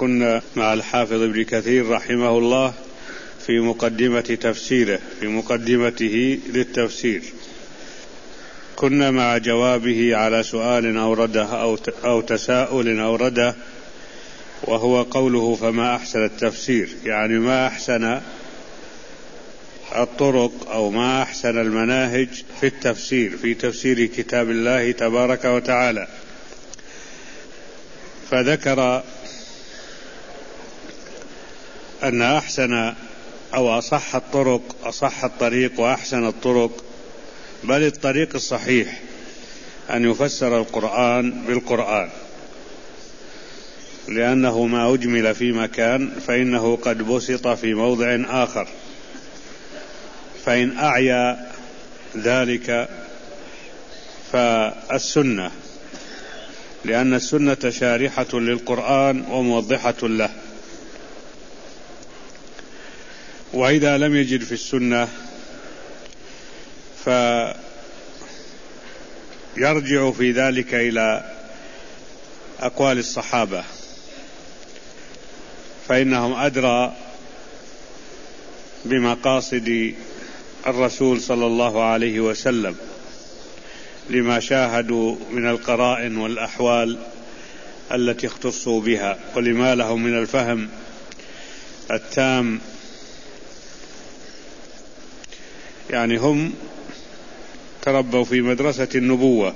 كنا مع الحافظ ابن كثير رحمه الله في مقدمة تفسيره، في مقدمته للتفسير. كنا مع جوابه على سؤال أورده أو تساؤل أورده، وهو قوله فما أحسن التفسير، يعني ما أحسن الطرق أو ما أحسن المناهج في التفسير، في تفسير كتاب الله تبارك وتعالى. فذكر أن أحسن أو أصح الطريق وأحسن الطرق، بل الطريق الصحيح أن يفسر القرآن بالقرآن، لأنه ما أجمل في مكان فإنه قد بسط في موضع آخر. فإن أعيا ذلك فالسنة، لأن السنة شارحة للقرآن وموضحة له. وإذا لم يجد في السنة فيرجع في ذلك إلى أقوال الصحابة، فإنهم أدرى بمقاصد الرسول صلى الله عليه وسلم، لما شاهدوا من القرائن والأحوال التي اختصوا بها، ولما لهم من الفهم التام. يعني هم تربوا في مدرسة النبوة،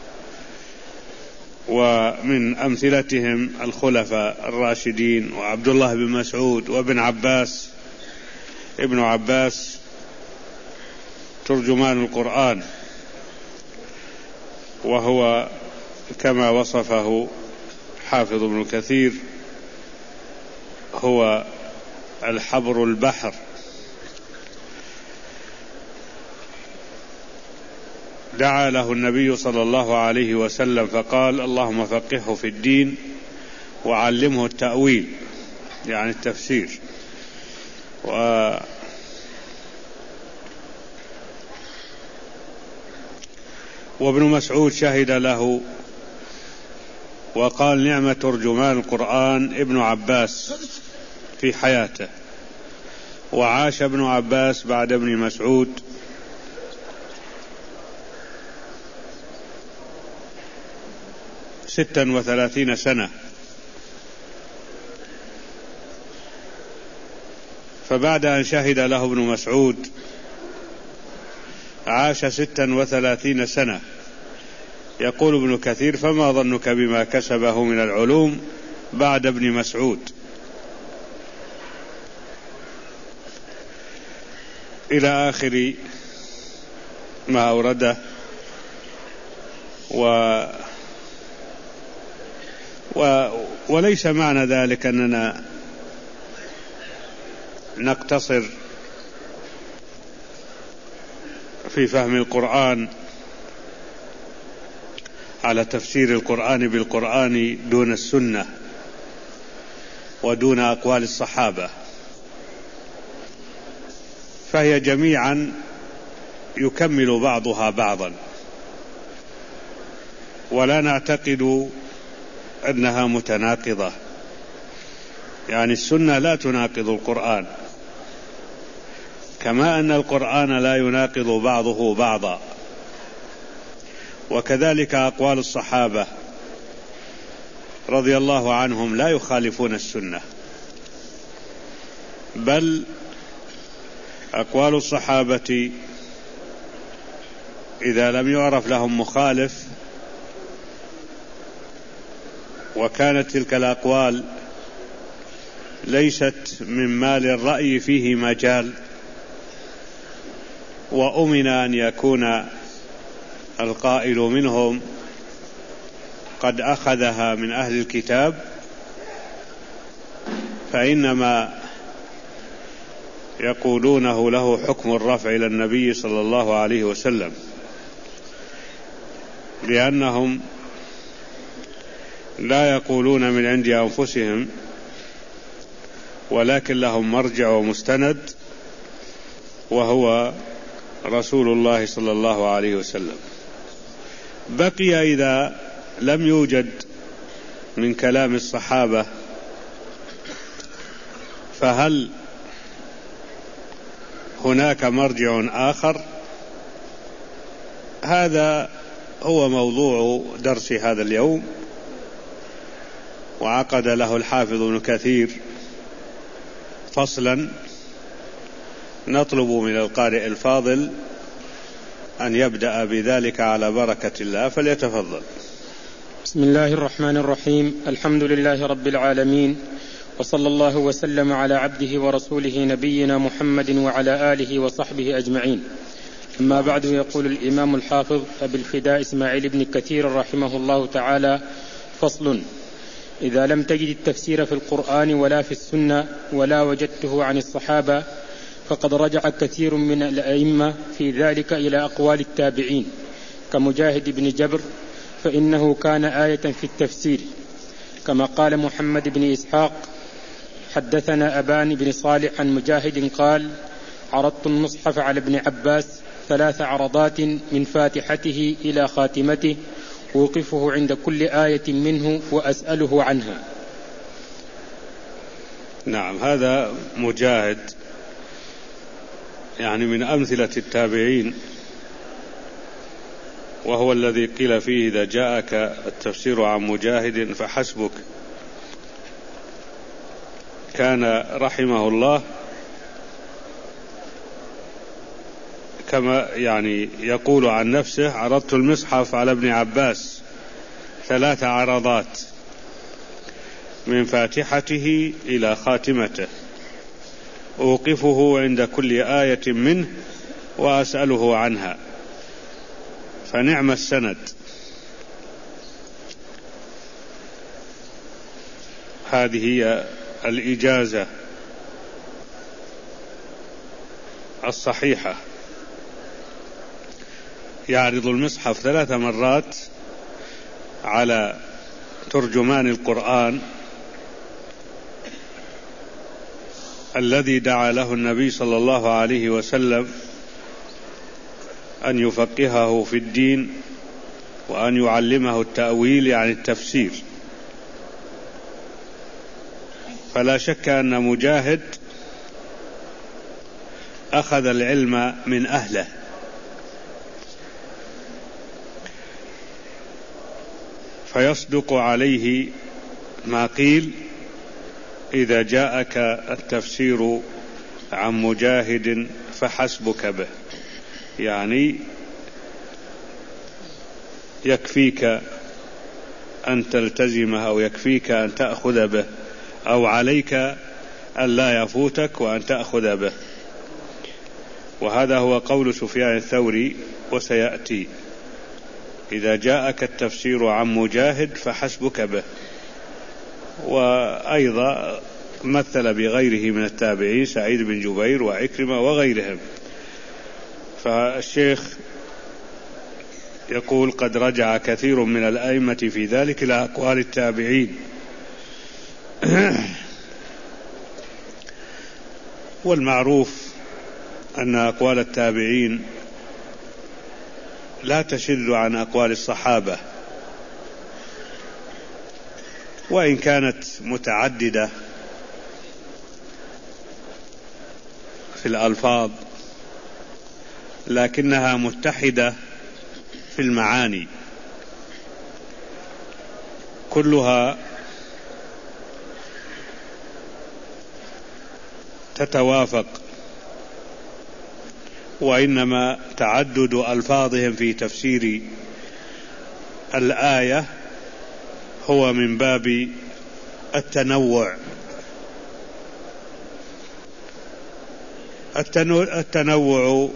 ومن أمثلتهم الخلفاء الراشدين وعبد الله بن مسعود وابن عباس. ابن عباس ترجمان القرآن، وهو كما وصفه حافظ ابن كثير هو الحبر البحر. دعا له النبي صلى الله عليه وسلم فقال اللهم فقهه في الدين وعلمه التأويل، يعني التفسير. وابن مسعود شهد له وقال نعم ترجمان القرآن ابن عباس في حياته. وعاش ابن عباس بعد ابن مسعود 36 سنة، فبعد أن شهد له ابن مسعود عاش 36 سنة. يقول ابن كثير فما ظنك بما كسبه من العلوم بعد ابن مسعود، إلى آخر ما أورده. وليس معنى ذلك أننا نقتصر في فهم القرآن على تفسير القرآن بالقرآن دون السنة ودون أقوال الصحابة، فهي جميعا يكمل بعضها بعضا، ولا نعتقد أنها متناقضة. يعني السنة لا تناقض القرآن، كما أن القرآن لا يناقض بعضه بعضا، وكذلك أقوال الصحابة رضي الله عنهم لا يخالفون السنة، بل أقوال الصحابة إذا لم يعرف لهم مخالف وكانت تلك الأقوال ليست مما للرأي فيه مجال، وأمن أن يكون القائل منهم قد أخذها من أهل الكتاب، فإنما يقولونه له حكم الرفع إلى النبي صلى الله عليه وسلم، لأنهم لا يقولون من عند أنفسهم، ولكن لهم مرجع ومستند وهو رسول الله صلى الله عليه وسلم. بقي إذا لم يوجد من كلام الصحابة فهل هناك مرجع آخر؟ هذا هو موضوع درس هذا اليوم، وعقد له الحافظ ابن كثير فصلا نطلب من القارئ الفاضل أن يبدأ بذلك على بركة الله، فليتفضل. بسم الله الرحمن الرحيم. الحمد لله رب العالمين، وصلى الله وسلم على عبده ورسوله نبينا محمد وعلى آله وصحبه أجمعين. أما بعد، يقول الإمام الحافظ أبي الفداء إسماعيل بن كثير رحمه الله تعالى: فصل: إذا لم تجد التفسير في القرآن ولا في السنة ولا وجدته عن الصحابة، فقد رجع كثير من الأئمة في ذلك إلى أقوال التابعين كمجاهد بن جبر، فإنه كان آية في التفسير، كما قال محمد بن إسحاق: حدثنا أبان بن صالح عن مجاهد قال: عرضت المصحف على ابن عباس 3 عرضات من فاتحته إلى خاتمته، أوقفه عند كل آية منه وأسأله عنها. نعم، هذا مجاهد يعني من أمثلة التابعين، وهو الذي قيل فيه: إذا جاءك التفسير عن مجاهد فحسبك. كان رحمه الله كما يعني يقول عن نفسه: عرضت المصحف على ابن عباس 3 عرضات من فاتحته إلى خاتمته، أوقفه عند كل آية منه وأسأله عنها. فنعم السند. هذه هي الإجازة الصحيحة. يعرض المصحف 3 مرات على ترجمان القرآن الذي دعا له النبي صلى الله عليه وسلم أن يفقهه في الدين وأن يعلمه التأويل يعني التفسير. فلا شك أن مجاهد أخذ العلم من أهله، فيصدق عليه ما قيل: إذا جاءك التفسير عن مجاهد فحسبك به، يعني يكفيك أن تلتزمه أو يكفيك أن تأخذ به، أو عليك أن لا يفوتك وأن تأخذ به. وهذا هو قول سفيان الثوري، وسيأتي: إذا جاءك التفسير عن مجاهد فحسبك به. وأيضا مثل بغيره من التابعين: سعيد بن جبير وعكرمة وغيرهم. فالشيخ يقول: قد رجع كثير من الأئمة في ذلك إلى أقوال التابعين. والمعروف أن أقوال التابعين لا تشذ عن أقوال الصحابة، وإن كانت متعددة في الألفاظ لكنها متحدة في المعاني، كلها تتوافق، وإنما تعدد ألفاظهم في تفسير الآية هو من باب التنوع. التنوع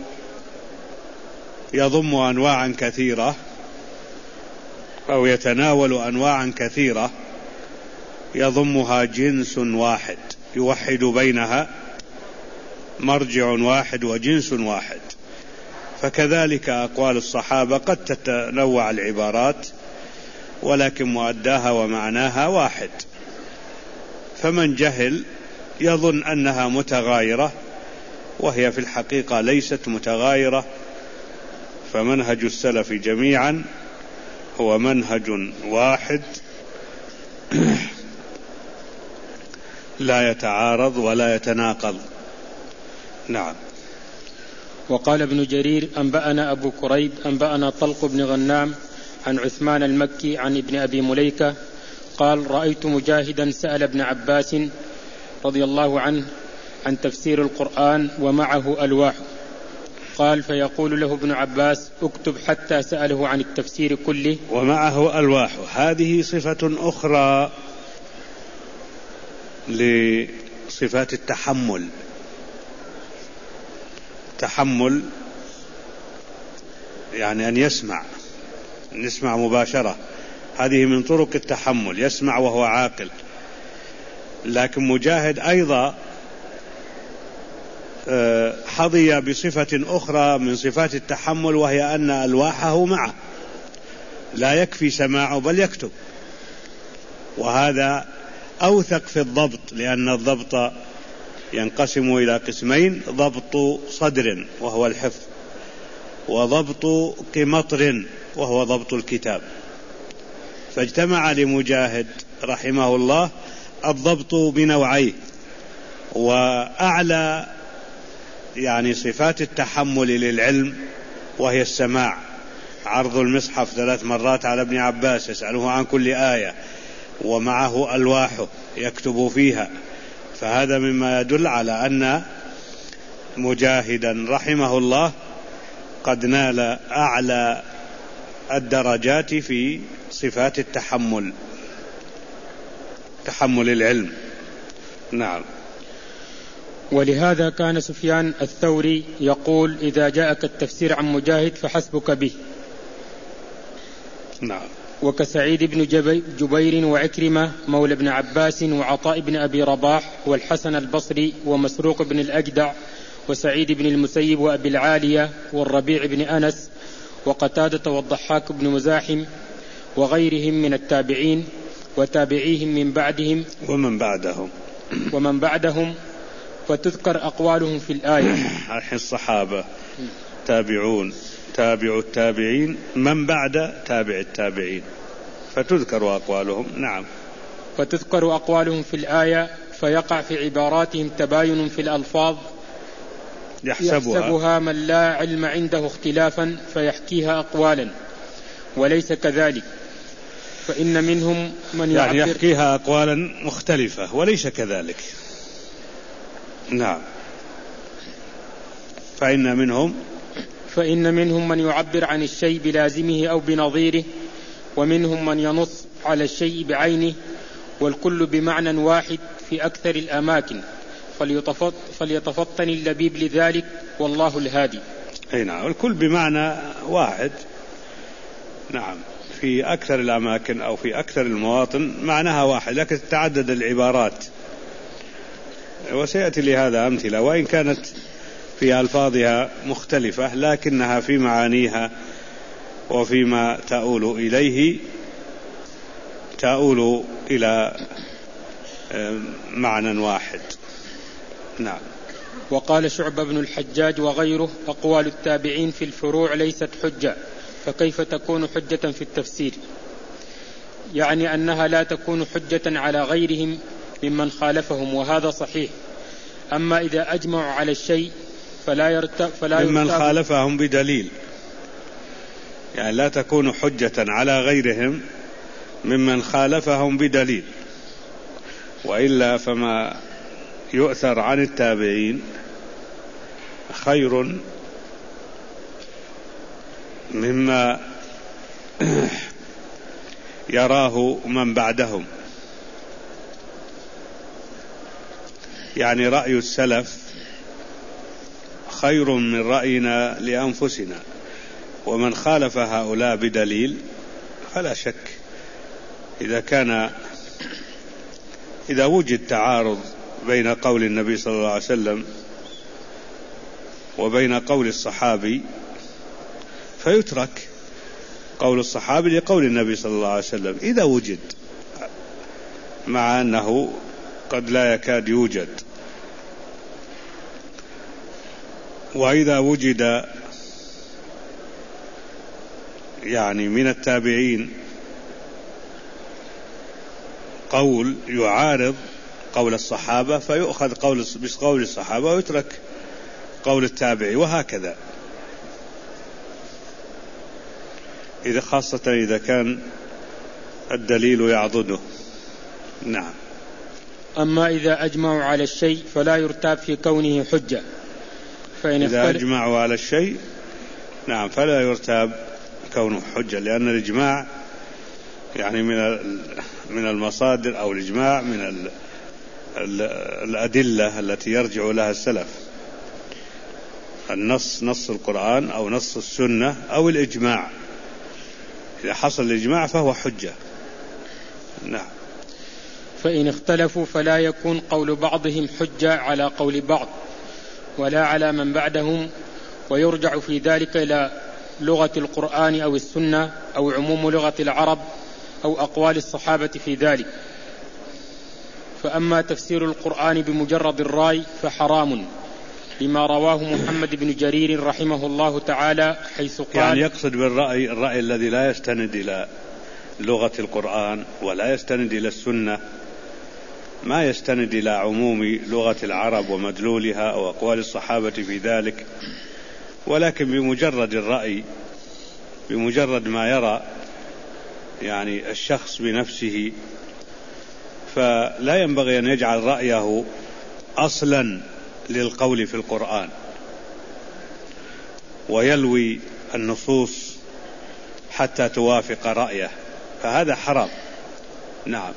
يضم أنواعا كثيرة أو يتناول أنواعا كثيرة يضمها جنس واحد يوحد بينها مرجع واحد وجنس واحد. فكذلك أقوال الصحابة قد تتنوع العبارات ولكن مؤداها ومعناها واحد، فمن جهل يظن أنها متغايرة وهي في الحقيقة ليست متغايرة. فمنهج السلف جميعا هو منهج واحد لا يتعارض ولا يتناقض. نعم. وقال ابن جرير أنبأنا أبو كريب أنبأنا طلق بن غنام عن عثمان المكي عن ابن أبي مليكة قال رأيت مجاهدا سأل ابن عباس رضي الله عنه عن تفسير القرآن ومعه ألواح، قال فيقول له ابن عباس اكتب حتى سأله عن التفسير كله ومعه ألواح. هذه صفة أخرى لصفات التحمل. تحمل يعني أن يسمع مباشرة، هذه من طرق التحمل، يسمع وهو عاقل. لكن مجاهد أيضا حظي بصفة أخرى من صفات التحمل، وهي أن ألواحه معه، لا يكفي سماعه بل يكتب، وهذا أوثق في الضبط، لأن الضبط ينقسم إلى قسمين: ضبط صدر وهو الحفظ، وضبط قمطر وهو ضبط الكتاب. فاجتمع لمجاهد رحمه الله الضبط بنوعيه، وأعلى يعني صفات التحمل للعلم وهي السماع، عرض المصحف 3 مرات على ابن عباس يسأله عن كل آية، ومعه ألواحه يكتب فيها. فهذا مما يدل على أن مجاهدا رحمه الله قد نال أعلى الدرجات في صفات التحمل، تحمل العلم. نعم. ولهذا كان سفيان الثوري يقول إذا جاءك التفسير عن مجاهد فحسبك به. نعم. وكسعيد بن جبير وعكرمة مولى ابن عباس وعطاء بن أبي رباح والحسن البصري ومسروق بن الأجدع وسعيد بن المسيب وأبي العالية والربيع بن أنس وقتادة والضحاك بن مزاحم وغيرهم من التابعين وتابعيهم من بعدهم ومن بعدهم فتذكر أقوالهم في الآية. الحين الصحابة، تابعون، تابع التابعين، من بعد تابع التابعين، فتذكر أقوالهم. نعم. فتذكر أقوالهم في الآية، فيقع في عباراتهم تباين في الألفاظ يحسبها من لا علم عنده اختلافا فيحكيها أقوالا، وليس كذلك، فإن منهم من يعني يحكيها أقوالا مختلفة وليس كذلك. نعم. فإن منهم من يعبر عن الشيء بلازمه أو بنظيره، ومنهم من ينص على الشيء بعينه، والكل بمعنى واحد في أكثر الأماكن، فليتفطن اللبيب لذلك، والله الهادي. أي نعم، الكل بمعنى واحد. نعم، في أكثر الأماكن أو في أكثر المواطن معناها واحد، لكن تعدد العبارات، وسيأتي لهذا أمثلة، وإن كانت في ألفاظها مختلفة لكنها في معانيها وفيما تؤول إليه تؤول إلى معنى واحد. نعم. وقال شعبة بن الحجاج وغيره أقوال التابعين في الفروع ليست حجة، فكيف تكون حجة في التفسير؟ يعني أنها لا تكون حجة على غيرهم ممن خالفهم، وهذا صحيح. أما إذا أجمعوا على الشيء فلا ممن خالفهم بدليل، يعني لا تكون حجة على غيرهم ممن خالفهم بدليل، وإلا فما يؤثر عن التابعين خير مما يراه من بعدهم. يعني رأي السلف خير من رأينا لأنفسنا، ومن خالف هؤلاء بدليل فلا شك إذا وجد تعارض بين قول النبي صلى الله عليه وسلم وبين قول الصحابي فيترك قول الصحابي لقول النبي صلى الله عليه وسلم إذا وجد، مع أنه قد لا يكاد يوجد. وإذا وجد يعني من التابعين قول يعارض قول الصحابة فيؤخذ بقول الصحابة ويترك قول التابعي، وهكذا خاصة إذا كان الدليل يعضده. نعم. أما إذا أجمعوا على الشيء فلا يرتاب في كونه حجة، إذا أجمعوا على الشيء نعم فلا يرتاب كونه حجة، لأن الإجماع يعني من المصادر أو الإجماع من الأدلة التي يرجع لها السلف، النص، نص القرآن أو نص السنة أو الإجماع، إذا حصل الإجماع فهو حجة. نعم. فإن اختلفوا فلا يكون قول بعضهم حجة على قول بعض ولا على من بعدهم، ويرجع في ذلك إلى لغة القرآن أو السنة أو عموم لغة العرب أو أقوال الصحابة في ذلك. فأما تفسير القرآن بمجرد الرأي فحرام لما رواه محمد بن جرير رحمه الله تعالى حيث قال، يعني يقصد بالرأي الذي لا يستند إلى لغة القرآن ولا يستند إلى السنة، ما يستند إلى عموم لغة العرب ومدلولها أو أقوال الصحابة في ذلك، ولكن بمجرد الرأي، بمجرد ما يرى يعني الشخص بنفسه، فلا ينبغي أن يجعل رأيه أصلا للقول في القرآن ويلوي النصوص حتى توافق رأيه، فهذا حرام. نعم.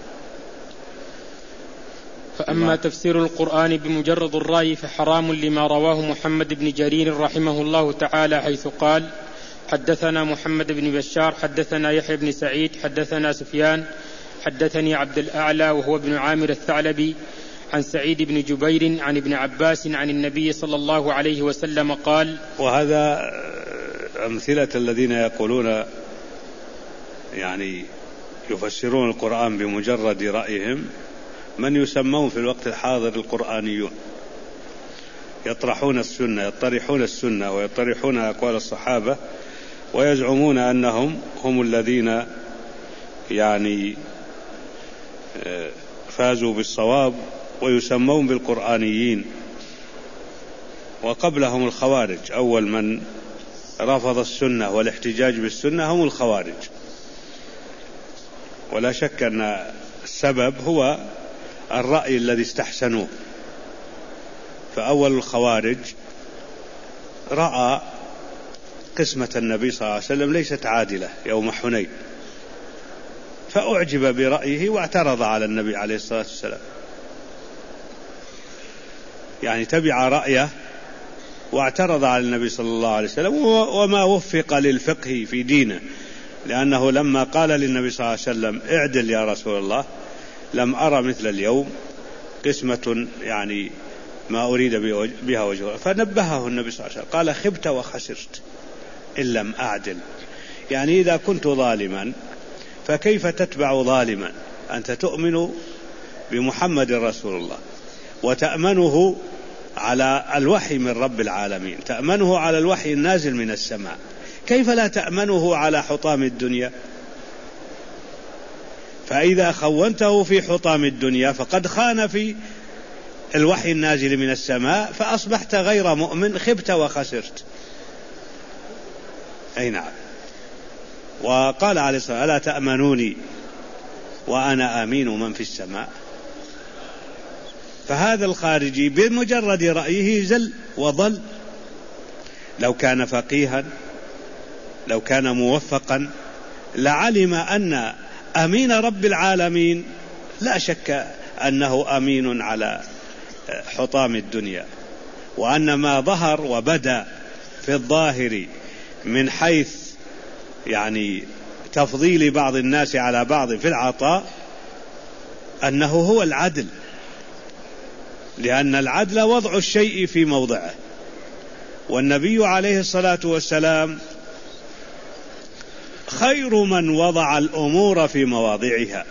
فأما تفسير القرآن بمجرد الرأي فحرام لما رواه محمد بن جرير رحمه الله تعالى حيث قال: حدثنا محمد بن بشار حدثنا يحيى بن سعيد حدثنا سفيان حدثني عبد الأعلى وهو ابن عامر الثعلبي عن سعيد بن جبير عن ابن عباس عن النبي صلى الله عليه وسلم قال. وهذا أمثلة الذين يقولون يعني يفسرون القرآن بمجرد رأيهم، من يسمون في الوقت الحاضر القرآنيون، يطرحون السنة ويطرحون أقوال الصحابة ويزعمون أنهم هم الذين يعني فازوا بالصواب، ويسمون بالقرآنيين. وقبلهم الخوارج، أول من رفض السنة والاحتجاج بالسنة هم الخوارج، ولا شك أن السبب هو الرأي الذي استحسنوه. فأول الخوارج رأى قسمة النبي صلى الله عليه وسلم ليست عادلة يوم حنين، فأعجب برأيه واعترض على النبي عليه الصلاة والسلام، يعني تبع رأيه واعترض على النبي صلى الله عليه وسلم، وما وفق للفقه في دينه، لأنه لما قال للنبي صلى الله عليه وسلم اعدل يا رسول الله لم أرى مثل اليوم قسمة يعني ما أريد بها وجهه، فنبهه النبي صلى الله عليه وسلم قال: خبت وخسرت إن لم أعدل. يعني إذا كنت ظالما فكيف تتبع ظالما؟ أنت تؤمن بمحمد رسول الله وتأمنه على الوحي من رب العالمين، تأمنه على الوحي النازل من السماء، كيف لا تأمنه على حطام الدنيا؟ فإذا خونته في حطام الدنيا فقد خان في الوحي النازل من السماء، فأصبحت غير مؤمن، خبت وخسرت. أي نعم. وقال عليه الصلاة والسلام: ألا تأمنوني وأنا أمين من في السماء. فهذا الخارجي بمجرد رأيه زل وضل. لو كان فقيها، لو كان موفقا، لعلم أن أمين رب العالمين لا شك أنه أمين على حطام الدنيا، وأن ما ظهر وبدأ في الظاهر من حيث يعني تفضيل بعض الناس على بعض في العطاء أنه هو العدل، لأن العدل وضع الشيء في موضعه، والنبي عليه الصلاة والسلام خير من وضع الأمور في مواضعها،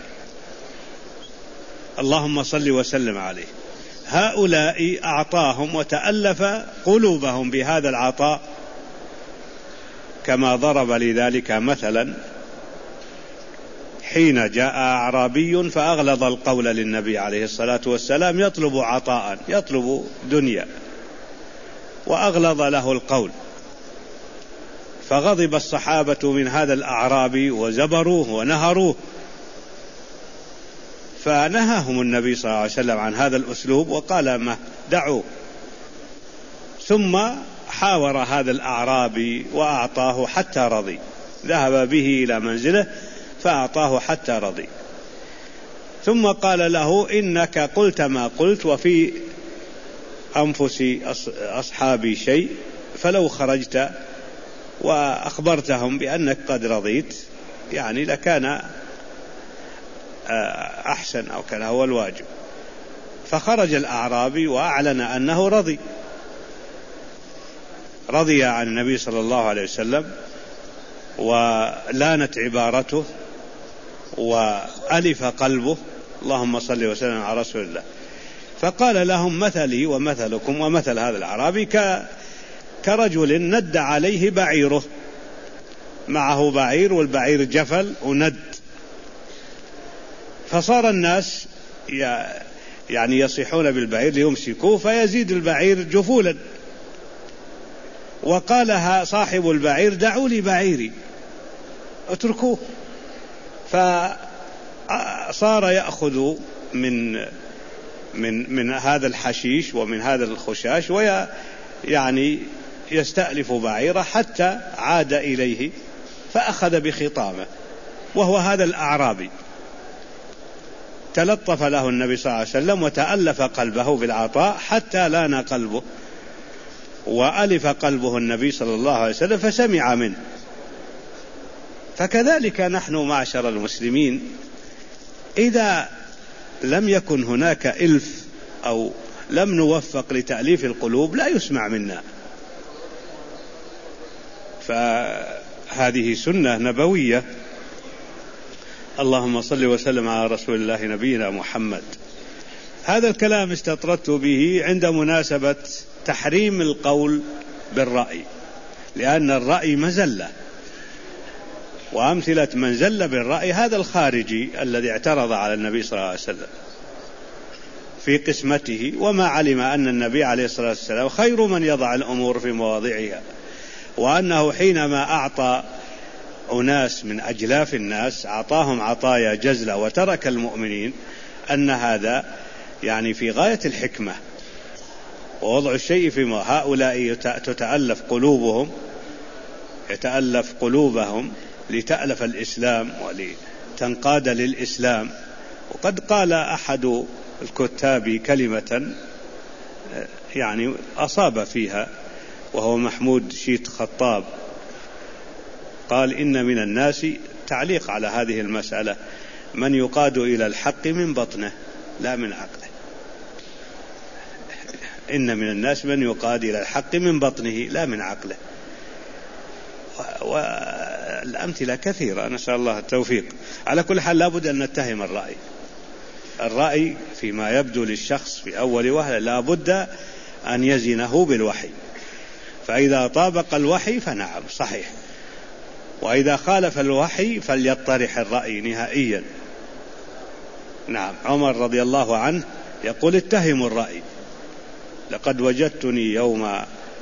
اللهم صل وسلم عليه. هؤلاء أعطاهم وتألف قلوبهم بهذا العطاء، كما ضرب لذلك مثلا حين جاء أعرابي فأغلظ القول للنبي عليه الصلاة والسلام يطلب عطاء، يطلب دنيا، وأغلظ له القول، فغضب الصحابة من هذا الأعرابي وزبروه ونهروه، فنهاهم النبي صلى الله عليه وسلم عن هذا الأسلوب وقال ما دعوه. ثم حاور هذا الأعرابي وأعطاه حتى رضي، ذهب به إلى منزله فأعطاه حتى رضي، ثم قال له إنك قلت ما قلت وفي أنفس أصحابي شيء، فلو خرجت وأخبرتهم بأنك قد رضيت يعني لكان أحسن أو كان هو الواجب. فخرج الأعرابي وأعلن أنه رضي عن النبي صلى الله عليه وسلم، ولانت عبارته وألف قلبه، اللهم صل وسلم على رسول الله. فقال لهم مثلي ومثلكم ومثل هذا الأعرابي كرجل ند عليه بعيره، معه بعير والبعير جفل وند، فصار الناس يعني يصيحون بالبعير ليمسكوه فيزيد البعير جفولا، وقالها صاحب البعير دعوا لي بعيري اتركوه، فصار يأخذ من هذا الحشيش ومن هذا الخشاش ويعني يستألف بعيره حتى عاد إليه فأخذ بخطامه، وهو هذا الأعرابي. تلطف له النبي صلى الله عليه وسلم وتألف قلبه بالعطاء حتى لان قلبه وألف قلبه النبي صلى الله عليه وسلم فسمع منه. فكذلك نحن معشر المسلمين إذا لم يكن هناك إلف أو لم نوفق لتأليف القلوب لا يسمع منا، فهذه سنة نبوية. اللهم صل وسلم على رسول الله نبينا محمد. هذا الكلام استطردت به عند مناسبة تحريم القول بالرأي، لأن الرأي مزلة، وأمثلة من زل بالرأي هذا الخارجي الذي اعترض على النبي صلى الله عليه وسلم في قسمته، وما علم أن النبي عليه الصلاة والسلام خير من يضع الأمور في مواضعها، وأنه حينما أعطى أناس من أجلاف الناس أعطاهم عطايا جزلة وترك المؤمنين، أن هذا يعني في غاية الحكمة ووضع الشيء في هؤلاء تتألف قلوبهم، يتألف قلوبهم لتألف الإسلام ولتنقاد للإسلام. وقد قال أحد الكتاب كلمة يعني أصاب فيها، وهو محمود شيت خطاب، قال إن من الناس، تعليق على هذه المسألة، من يقاد إلى الحق من بطنه لا من عقله. إن من الناس من يقاد إلى الحق من بطنه لا من عقله. والأمثلة كثيرة، نسأل الله التوفيق. على كل حال لابد أن نتهم الرأي فيما يبدو للشخص في أول وهلة لابد أن يزنه بالوحي، فإذا طابق الوحي فنعم صحيح، وإذا خالف الوحي فليطرح الرأي نهائيا. نعم، عمر رضي الله عنه يقول اتهموا الرأي، لقد وجدتني يوم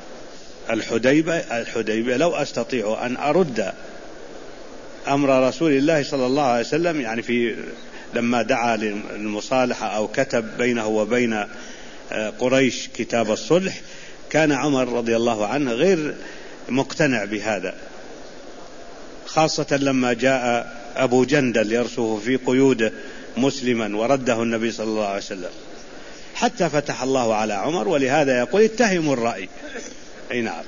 الحديبية لو أستطيع أن أرد أمر رسول الله صلى الله عليه وسلم، يعني لما دعا للمصالحة أو كتب بينه وبين قريش كتاب الصلح، كان عمر رضي الله عنه غير مقتنع بهذا، خاصة لما جاء أبو جندل يرسه في قيوده مسلما ورده النبي صلى الله عليه وسلم، حتى فتح الله على عمر. ولهذا يقول اتهموا الرأي. أي نعم،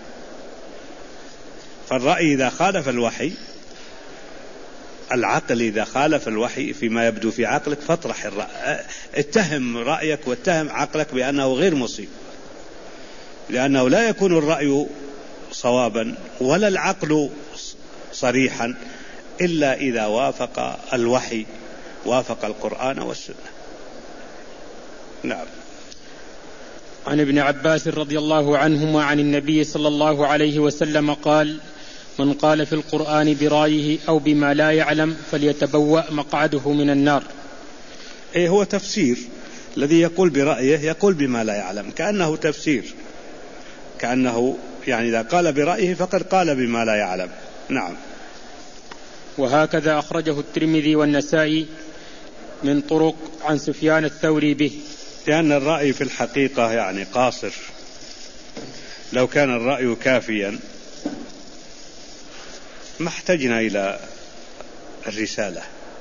فالرأي إذا خالف الوحي، العقل إذا خالف الوحي فيما يبدو في عقلك فاطرح الرأي، اتهم رأيك واتهم عقلك بأنه غير مصيب، لأنه لا يكون الرأي صوابا ولا العقل صريحا إلا إذا وافق الوحي، وافق القرآن والسنة. نعم. عن ابن عباس رضي الله عنهما عن النبي صلى الله عليه وسلم قال: من قال في القرآن برأيه أو بما لا يعلم فليتبوأ مقعده من النار. إيه هو تفسير، الذي يقول برأيه يقول بما لا يعلم، كأنه تفسير، كأنه يعني إذا قال برأيه فقد قال بما لا يعلم. نعم. وهكذا أخرجه الترمذي والنسائي من طرق عن سفيان الثوري به، لأن الرأي في الحقيقة يعني قاصر، لو كان الرأي كافيا ما احتجنا إلى الرسالة.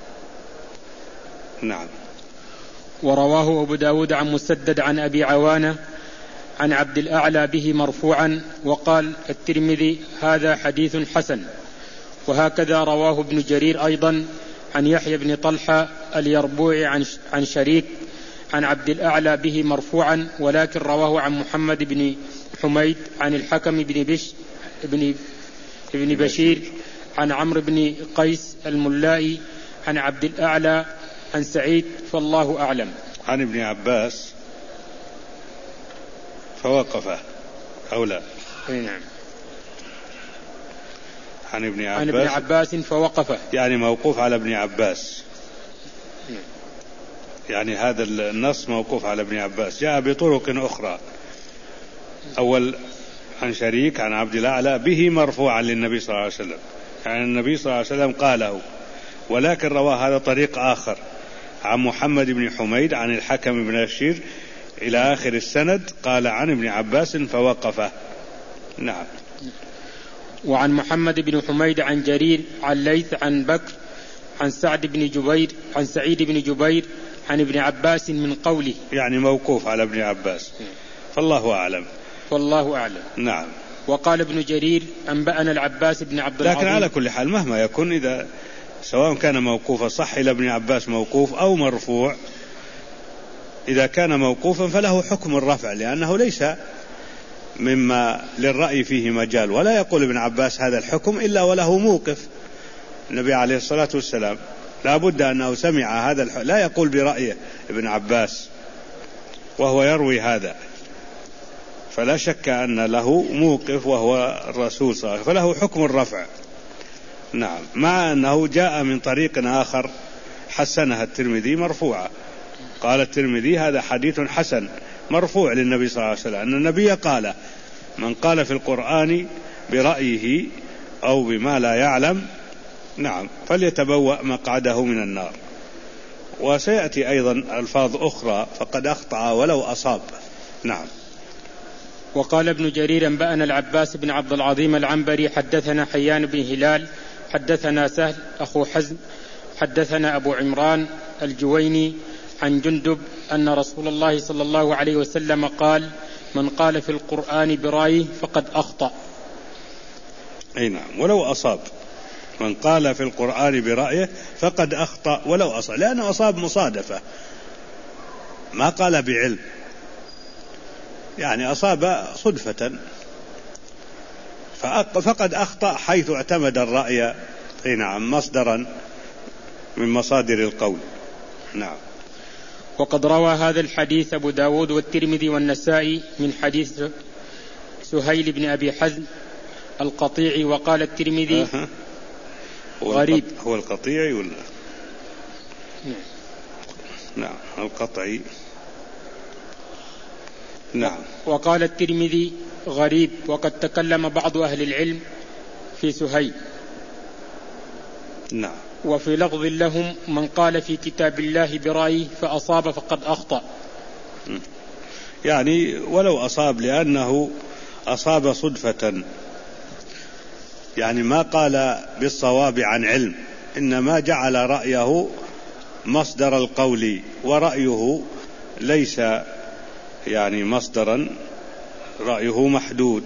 نعم. ورواه أبو داود عن مسدد عن أبي عوانة عن عبد الأعلى به مرفوعا، وقال الترمذي هذا حديث حسن. وهكذا رواه ابن جرير أيضا عن يحيى بن طلحة اليربوعي عن شريك عن عبد الأعلى به مرفوعا، ولكن رواه عن محمد بن حميد عن الحكم بن بشير عن عمرو بن قيس الملائي عن عبد الأعلى عن سعيد، فالله أعلم. عن ابن عباس فوقفه أو لا؟ نعم. عن ابن عباس فوقفه، يعني موقوف على ابن عباس. يعني هذا النص موقوف على ابن عباس. جاء بطرق أخرى، أول عن شريك عن عبد الأعلى به مرفوعا للنبي صلى الله عليه وسلم، يعني النبي صلى الله عليه وسلم قاله، ولكن رواه هذا طريق آخر عن محمد بن حميد عن الحكم بن بشير إلى آخر السند، قال عن ابن عباس فوقفه. نعم. وعن محمد بن حميد عن جرير عن ليث عن بكر عن سعيد بن جبير عن ابن عباس من قوله، يعني موقوف على ابن عباس، فالله أعلم. والله أعلم. نعم. وقال ابن جرير أنبأنا العباس بن عبد العظيم. لكن على كل حال مهما يكون، إذا سواء كان موقوفا صح إلى ابن عباس موقوف أو مرفوع، إذا كان موقوفا فله حكم الرفع، لأنه ليس مما للرأي فيه مجال، ولا يقول ابن عباس هذا الحكم إلا وله موقف. النبي عليه الصلاة والسلام لا بد أنه سمع هذا الحكم، لا يقول برأيه ابن عباس وهو يروي هذا، فلا شك أن له موقف وهو الرسول صلى الله عليه وسلم، فله حكم الرفع. نعم. مع أنه جاء من طريق آخر حسنها الترمذي مرفوعة، قال الترمذي هذا حديث حسن مرفوع للنبي صلى الله عليه وسلم، أن النبي قال من قال في القرآن برأيه أو بما لا يعلم، نعم، فليتبوأ مقعده من النار. وسيأتي أيضا ألفاظ أخرى فقد أخطأ ولو أصاب. نعم. وقال ابن جرير أنبأنا العباس بن عبد العظيم العنبري حدثنا حيان بن هلال حدثنا سهل أخو حزم حدثنا أبو عمران الجويني عن جندب أن رسول الله صلى الله عليه وسلم قال من قال في القرآن برأيه فقد أخطأ. أي نعم، ولو أصاب. من قال في القرآن برأيه فقد أخطأ ولو أصاب، لأنه أصاب مصادفة، ما قال بعلم، يعني أصاب صدفة، فقد أخطأ حيث اعتمد الرأي أي نعم مصدرا من مصادر القول. نعم. وقد روى هذا الحديث أبو داود والترمذي والنسائي من حديث سهيل بن أبي حزم القطيعي، وقال الترمذي غريب. هو القطيعي ولا؟ نعم القطعي. نعم. وقال الترمذي غريب، وقد تكلم بعض أهل العلم في سهيل. نعم. وفي لفظ لهم من قال في كتاب الله برأيه فأصاب فقد أخطأ، يعني ولو أصاب، لأنه أصاب صدفة، يعني ما قال بالصواب عن علم، إنما جعل رأيه مصدر القول، ورأيه ليس يعني مصدرا، رأيه محدود،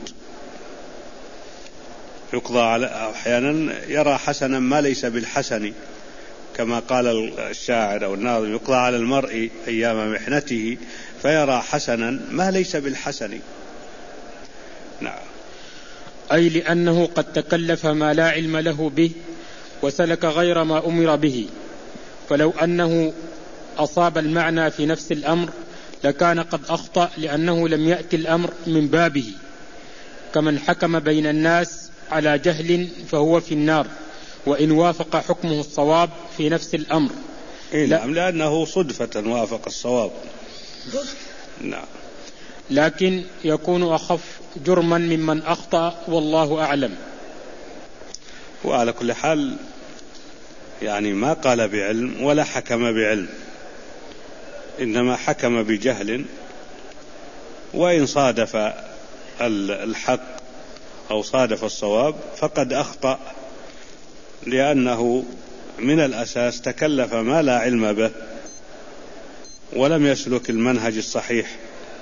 يقضى على أحيانا يرى حسنا ما ليس بالحسن، كما قال الشاعر أو الناظم يقضى على المرء أيام محنته فيرى حسنا ما ليس بالحسن. نعم. أي لأنه قد تكلف ما لا علم له به وسلك غير ما أمر به، فلو أنه أصاب المعنى في نفس الأمر لكان قد أخطأ، لأنه لم يأتي الأمر من بابه، كمن حكم بين الناس على جهل فهو في النار، وإن وافق حكمه الصواب في نفس الأمر. نعم، لأنه صدفة وافق الصواب. نعم. لكن يكون أخف جرما ممن أخطأ، والله أعلم. وعلى كل حال يعني ما قال بعلم ولا حكم بعلم، إنما حكم بجهل، وإن صادف الحق أو صادف الصواب فقد أخطأ، لأنه من الأساس تكلف ما لا علم به ولم يسلك المنهج الصحيح.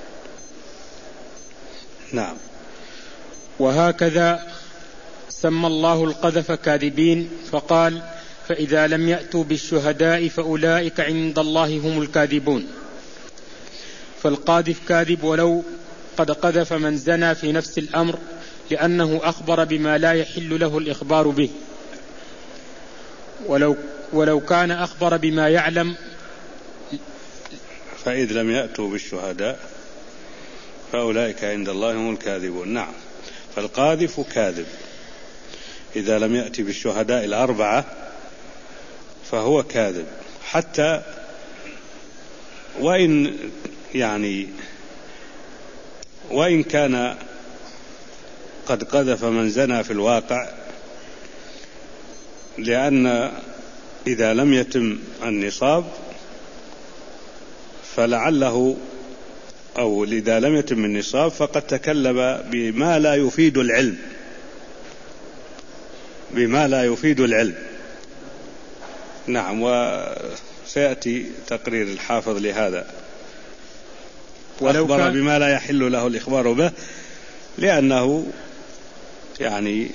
نعم. وهكذا سمى الله القذف كاذبين فقال: فإذا لم يأتوا بالشهداء فأولئك عند الله هم الكاذبون. فالقاذف كاذب ولو قد قذف من زنى في نفس الأمر، لأنه أخبر بما لا يحل له الإخبار به، ولو كان أخبر بما يعلم. فإذ لم يأتوا بالشهداء فأولئك عند الله هم الكاذبون. نعم، فالقاذف كاذب إذا لم يأتي بالشهداء الأربعة فهو كاذب، حتى وإن كان قد قذف من زنى في الواقع، لأن إذا لم يتم النصاب فلعله، أو إذا لم يتم النصاب فقد تكلم بما لا يفيد العلم. نعم، وسيأتي تقرير الحافظ لهذا. أخبر بما لا يحل له الإخبار به، لأنه يعني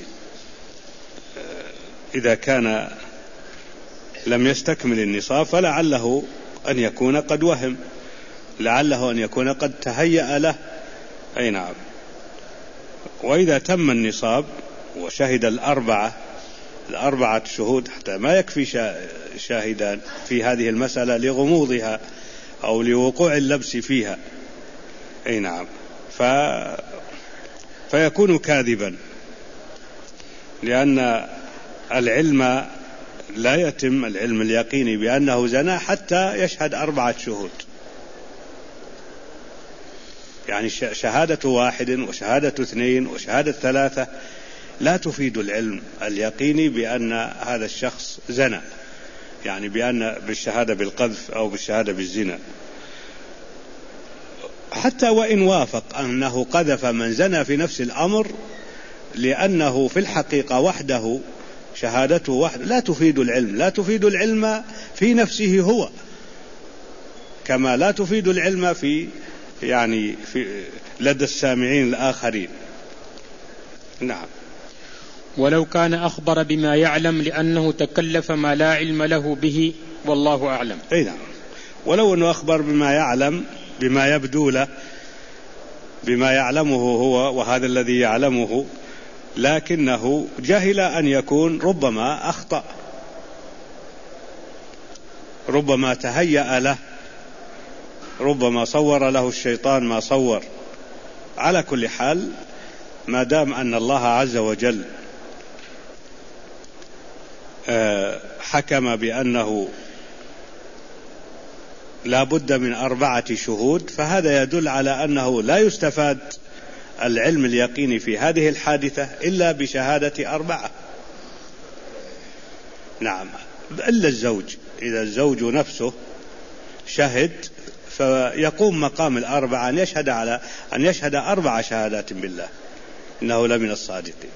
إذا كان لم يستكمل النصاب فلعله أن يكون قد وهم، لعله أن يكون قد تهيأ له. أي نعم. وإذا تم النصاب وشهد الأربعة شهود، حتى ما يكفي شاهدان في هذه المسألة لغموضها أو لوقوع اللبس فيها. أي نعم. فيكون كاذبا، لأن العلم لا يتم، العلم اليقيني بأنه زنا حتى يشهد 4 شهود. يعني شهادة 1 وشهادة 2 وشهادة 3 لا تفيد العلم اليقيني بأن هذا الشخص زنا، يعني بالشهادة بالقذف أو بالشهادة بالزنا. حتى وإن وافق أنه قذف من زنا في نفس الأمر، لأنه في الحقيقة وحده شهادته وحده لا تفيد العلم في نفسه هو، كما لا تفيد العلم في لدى السامعين الآخرين. نعم. ولو كان أخبر بما يعلم، لأنه تكلف ما لا علم له به، والله أعلم. أي نعم. ولو أنه أخبر بما يعلم، بما يبدو له، بما يعلمه هو وهذا الذي يعلمه، لكنه جهل أن يكون ربما أخطأ، ربما تهيأ له، ربما صور له الشيطان ما صور. على كل حال، ما دام أن الله عز وجل حكم بأنه لا بد من 4 شهود، فهذا يدل على أنه لا يستفاد العلم اليقيني في هذه الحادثة إلا بشهادة 4. نعم، إلا الزوج، إذا الزوج نفسه شهد فيقوم مقام 4 أن يشهد 4 شهادات بالله إنه لمن الصادقين.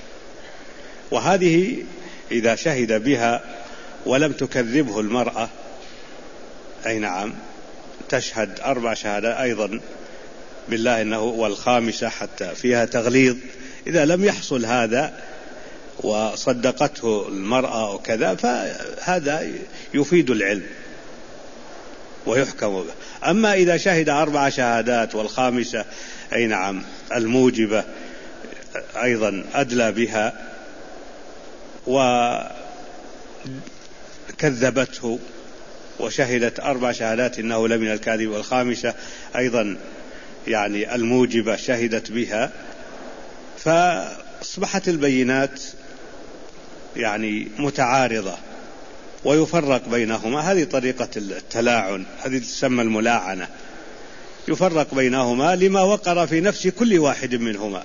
وهذه إذا شهد بها ولم تكذبه المرأة، أي نعم، تشهد 4 شهادات أيضا بالله إنه، والخامسة حتى فيها تغليظ، إذا لم يحصل هذا وصدقته المرأة وكذا فهذا يفيد العلم ويحكم به. أما إذا شهد 4 شهادات والخامسة أي نعم الموجبة أيضا أدلى بها وكذبته وشهدت 4 شهادات إنه لمن الكاذب، والخامسة أيضا يعني الموجبة شهدت بها، أصبحت البينات يعني متعارضة ويفرق بينهما. هذه طريقة التلاعن، هذه تسمى الملاعنة. يفرق بينهما لما وقر في نفس كل واحد منهما،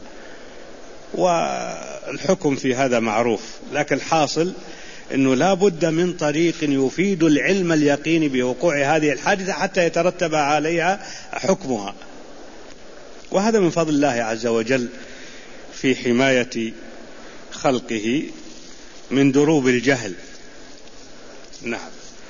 والحكم في هذا معروف. لكن الحاصل أنه لا بد من طريق يفيد العلم اليقين بوقوع هذه الحادثة حتى يترتب عليها حكمها، وهذا من فضل الله عز وجل في حماية خلقه من دروب الجهل. نعم.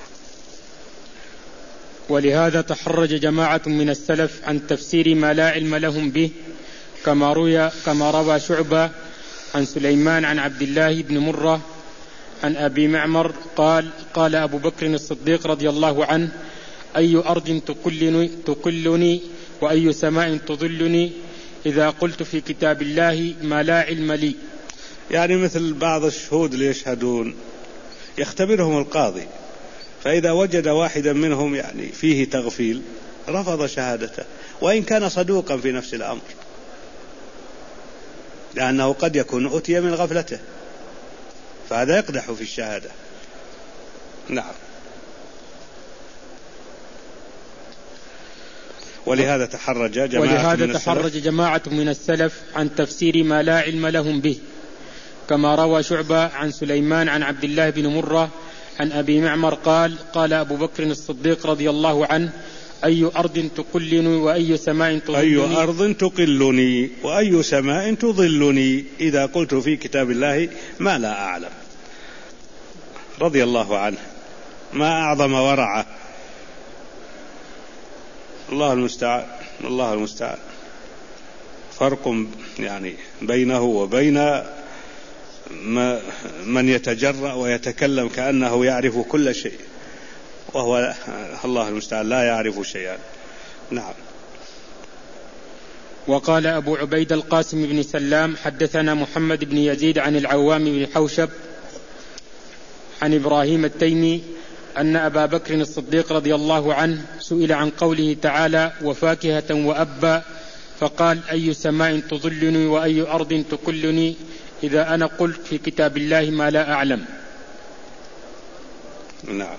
ولهذا تحرج جماعة من السلف عن تفسير ما لا علم لهم به، كما روى شعبة عن سليمان عن عبد الله بن مرة عن أبي معمر قال أبو بكر الصديق رضي الله عنه: أي أرض تقلني وأي سماء تظلني إذا قلت في كتاب الله ما لا علم لي. يعني مثل بعض الشهود اللي يشهدون يختبرهم القاضي، فإذا وجد واحدا منهم يعني فيه تغفيل رفض شهادته وإن كان صدوقا في نفس الأمر، لأنه قد يكون أتي من غفلته، فهذا يقدح في الشهادة. نعم. ولهذا تحرج جماعة من السلف عن تفسير ما لا علم لهم به، كما روى شعبة عن سليمان عن عبد الله بن مرة عن أبي معمر قال أبو بكر الصديق رضي الله عنه: أي أرض تقلني وأي سماء تظلني. أي أرض تقلني وأي سماء تظلني إذا قلت في كتاب الله ما لا أعلم. رضي الله عنه، ما أعظم ورعه. الله المستعان. فرق يعني بينه وبين من يتجرأ ويتكلم كأنه يعرف كل شيء، وهو الله المستعان لا يعرف شيئا. نعم. وقال أبو عبيد القاسم بن سلام: حدثنا محمد بن يزيد عن العوام بن حوشب عن إبراهيم التيمي أن أبا بكر الصديق رضي الله عنه سئل عن قوله تعالى: وفاكهة وأبا، فقال: أي سماء تظلني وأي أرض تقلني إذا أنا قلت في كتاب الله ما لا أعلم. نعم.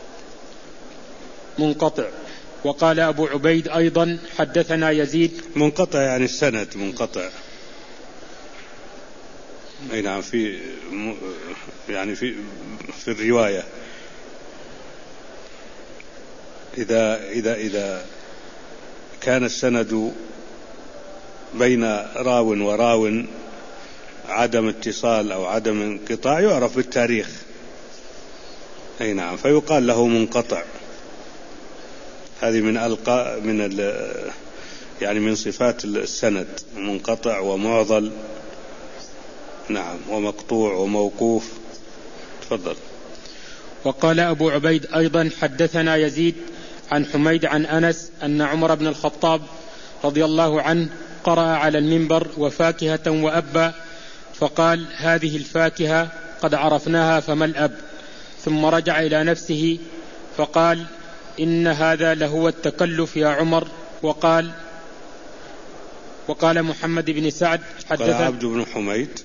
منقطع. وقال أبو عبيد أيضا: حدثنا يزيد. منقطع يعني السند منقطع. أي نعم. في الرواية إذا كان السند بين راو وراو عدم اتصال أو عدم انقطاع يعرف بالتاريخ. أي نعم. فيقال له منقطع. هذه من صفات السند: منقطع ومعضل. نعم. ومقطوع وموقوف. تفضل. وقال أبو عبيد أيضا: حدثنا يزيد عن حميد عن أنس أن عمر بن الخطاب رضي الله عنه قرأ على المنبر: وفاكهة وأبا، فقال: هذه الفاكهة قد عرفناها فما الأب؟ ثم رجع إلى نفسه فقال: إن هذا لهو التكلف يا عمر. وقال محمد بن سعد: قال عبد بن حميد.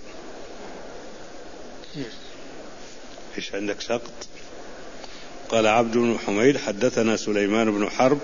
إيش عندك سقط؟ قال عبد بن حميد: حدثنا سليمان بن حرب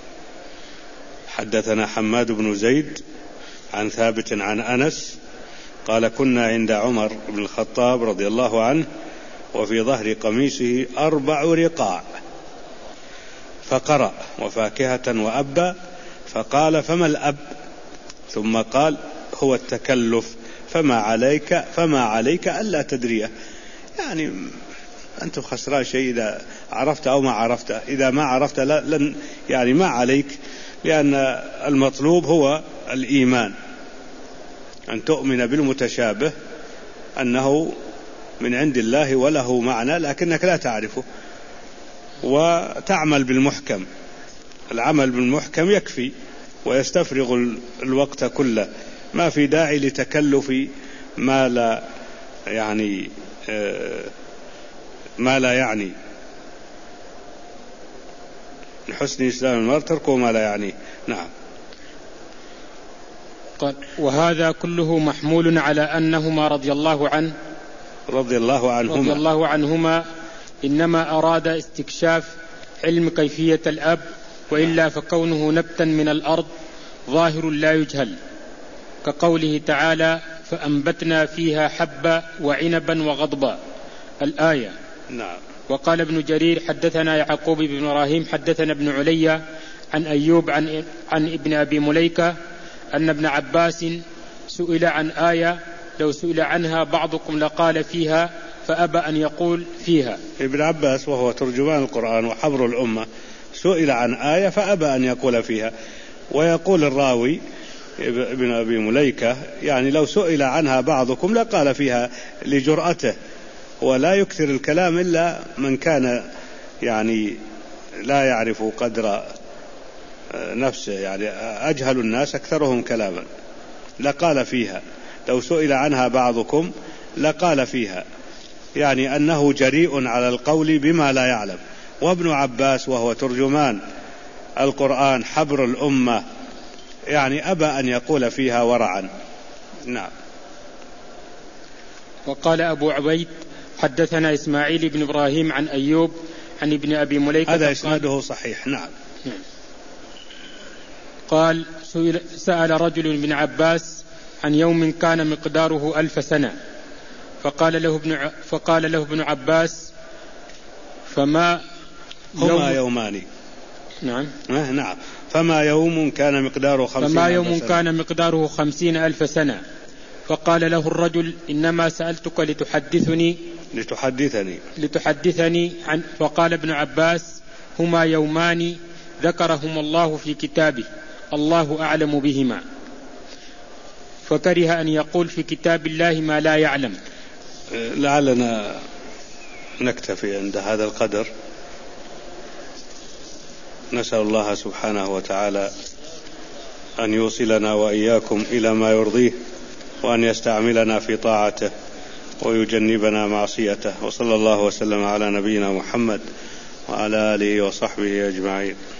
حدثنا حماد بن زيد عن ثابت عن أنس قال: كنا عند عمر بن الخطاب رضي الله عنه وفي ظهر قميصه 4 رقاع، فقرأ: وفاكهة وأبا، فقال: فما الأب؟ ثم قال: هو التكلف، فما عليك ألا تدريه. يعني أنت خسران شيء إذا عرفت أو ما عرفت. إذا ما عرفت لن يعني ما عليك، لأن المطلوب هو الإيمان، أن تؤمن بالمتشابه أنه من عند الله وله معنى لكنك لا تعرفه، وتعمل بالمحكم. العمل بالمحكم يكفي ويستفرغ الوقت كله، ما في داعي لتكلف ما لا يعني لحسن إسلام المرء تركه ما لا يعني. نعم. قال وهذا كله محمول على أنهما رضي الله عنهما إنما أراد استكشاف علم كيفية الأب، وإلا فكونه نبتا من الأرض ظاهر لا يجهل، كقوله تعالى فأنبتنا فيها حبا وعنبا وغضبا الآية. نعم. وقال ابن جرير حدثنا يعقوب بن إبراهيم حدثنا ابن علي عن أيوب عن ابن أبي مليكة أن ابن عباس سئل عن آية لو سئل عنها بعضكم لقال فيها فأبى أن يقول فيها. ابن عباس وهو ترجمان القرآن وحبر الأمة سئل عن آية فأبى أن يقول فيها، ويقول الراوي ابن أبي مليكة يعني لو سئل عنها بعضكم لقال فيها لجرأته، ولا يكثر الكلام إلا من كان يعني لا يعرف قدر نفسه، يعني أجهل الناس أكثرهم كلاما، لقال فيها لو سئل عنها بعضكم لقال فيها، يعني أنه جريء على القول بما لا يعلم. وابن عباس وهو ترجمان القرآن حبر الأمة يعني أبى أن يقول فيها ورعا. نعم. وقال أبو عبيد حدثنا إسماعيل بن إبراهيم عن أيوب عن ابن أبي مليكة هذا إسناده صحيح. نعم. قال سأل رجل ابن عباس عن يوم كان مقداره 1000 سنة، فقال له ابن عباس فما هما يومان. نعم. نعم. فما يوم كان مقداره 50,000 سنة. فقال له الرجل إنما سألتك لتحدثني عن. فقال ابن عباس هما يومان ذكرهما الله في كتابه الله أعلم بهما، فكره أن يقول في كتاب الله ما لا يعلم. لعلنا نكتفي عند هذا القدر. نسأل الله سبحانه وتعالى أن يوصلنا وإياكم إلى ما يرضيه، وأن يستعملنا في طاعته ويجنبنا معصيته، وصلى الله وسلم على نبينا محمد وعلى آله وصحبه أجمعين.